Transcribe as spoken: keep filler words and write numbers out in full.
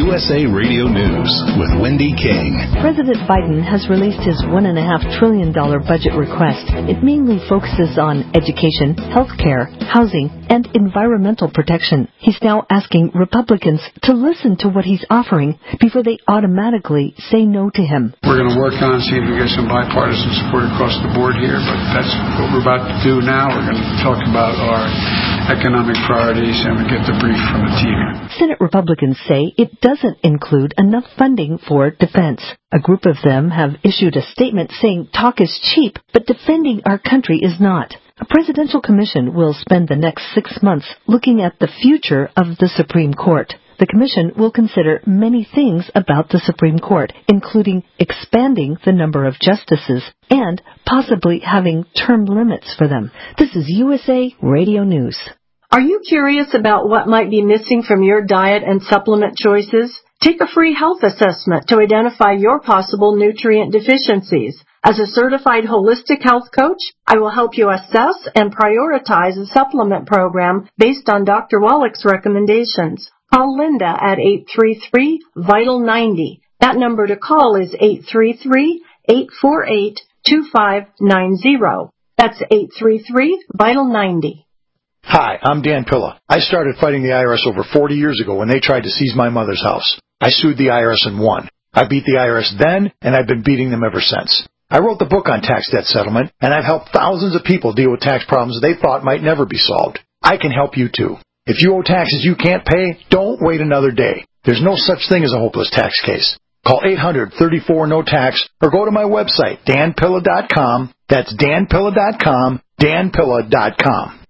U S A Radio News with Wendy King. President Biden has released his one point five trillion dollars budget request. It mainly focuses on education, health care, housing, and environmental protection. He's now asking Republicans to listen to what he's offering before they automatically say no to him. We're going to work on see if we get some bipartisan support across the board here, but that's what we're about to do now. We're going to talk about our economic priorities and we get the brief from the team. Senate Republicans say it doesn't include enough funding for defense. A group of them have issued a statement saying talk is cheap, but defending our country is not. A presidential commission will spend the next six months looking at the future of the Supreme Court. The commission will consider many things about the Supreme Court, including expanding the number of justices and possibly having term limits for them. This is U S A Radio News. Are you curious about what might be missing from your diet and supplement choices? Take a free health assessment to identify your possible nutrient deficiencies. As a certified holistic health coach, I will help you assess and prioritize a supplement program based on Doctor Wallach's recommendations. Call Linda at eight three three, VITAL ninety. That number to call is eight three three, eight four eight, two five nine zero. That's eight three three, VITAL ninety. Hi, I'm Dan Pilla. I started fighting the I R S over forty years ago when they tried to seize my mother's house. I sued the I R S and won. I beat the I R S then, and I've been beating them ever since. I wrote the book on tax debt settlement, and I've helped thousands of people deal with tax problems they thought might never be solved. I can help you too. If you owe taxes you can't pay, don't wait another day. There's no such thing as a hopeless tax case. Call eight hundred, thirty-four, no tax or go to my website, dan pilla dot com. That's dan pilla dot com, dan pilla dot com.